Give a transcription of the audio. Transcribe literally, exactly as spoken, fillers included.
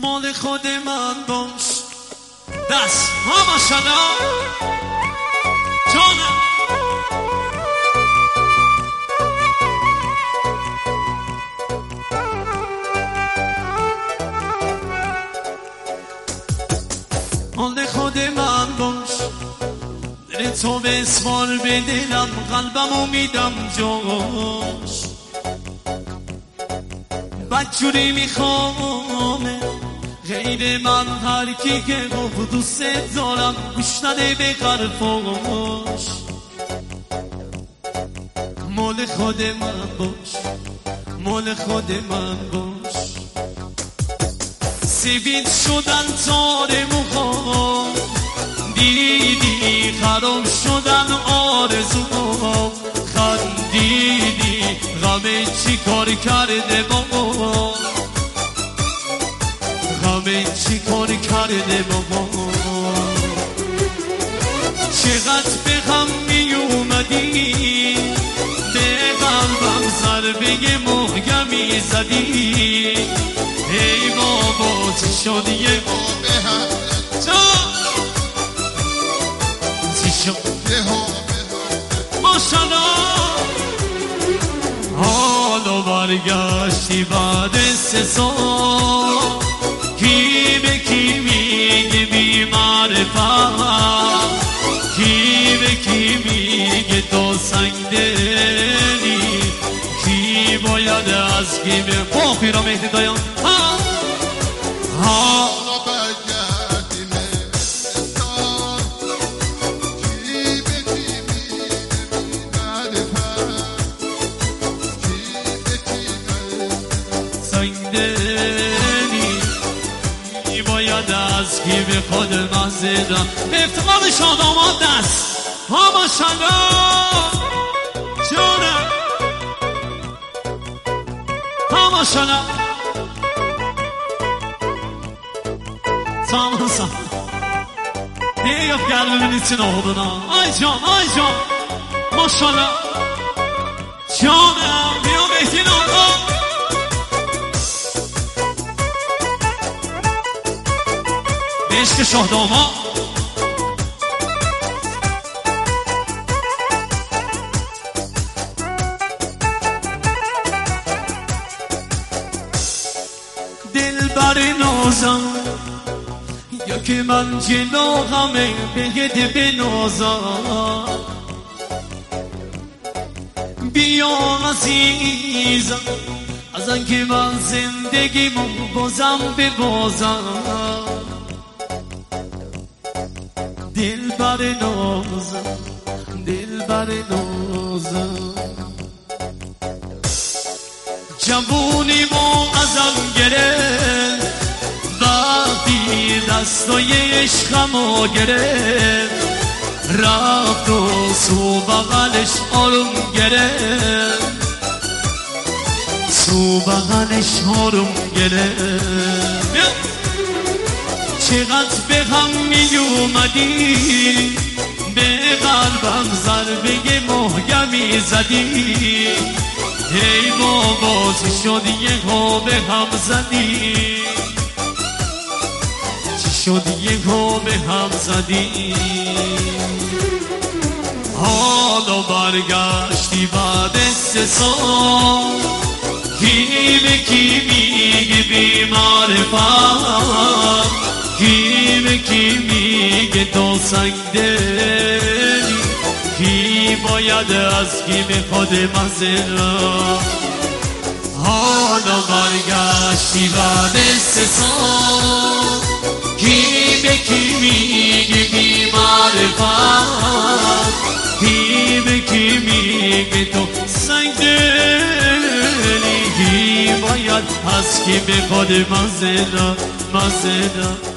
مال خود من باش. دست ها ماشالله جانم. مال خود من باش، دل تو بسوار به دلم، قلبمو میدم جاش. بدجوری میخوامه غیر من هر کی که گفت دوست دارم گوش نده به حرفاش. مال خود من باش، مال خود من باش. سفید شدن تار موهام، دیدی خراب شدن آرزوام. خندیدی غم چی کار کرده بابا، غم چی کار کرده بابا. چقدر به غم می اومدی، به قلبم ضربه محکمی زدی. ای بابا چی شد یه چی شد ماشالله. حالا برگشتی بعد سه سال، کی به کی میگه بی معرفت، کی به کی میگه تو سنگ دلی، کی باید از کی به پاپی را مهدی دایان. ها ها دلی باید از کی به خود مزیدم. به افتقار شادامات دست ها ماشالله جانم. ها ماشالله سامان سامان دیگه قلبم نیچین آبنا. آی جان آی جان ماشالله جانم. بیا بهتین آقا عشق شاهداما. دل بر نازم یا که من جلو همه بگه به نازم. بیا عزیزم از آنکه من زندگیمو بازم ببازم. دل بر نازم دل بر نازم. جوونیمو ازم گرفت وقتی دستای عشقمو گرفت. رفت و سو بغلش آروم گرفت، سو بغلش آروم گرفت. چقدر به غم می اومدی، به قلبم ضربه محکمی زدی. ای بابا چی شد یه ها به هم زدی، چی شد یه ها به هم زدی. حالا برگشتی بعد سه سال، کی به کی میگه بی معرفت، کی به کی میگه تو سنگ دلی، کی باید از کی به خود مزرم. حالا برگشتی بعد سه سال، کی به کی میگه بی معرفت، کی به کی میگه تو سنگ دلی، کی باید از کی به خود مزرم مزرم.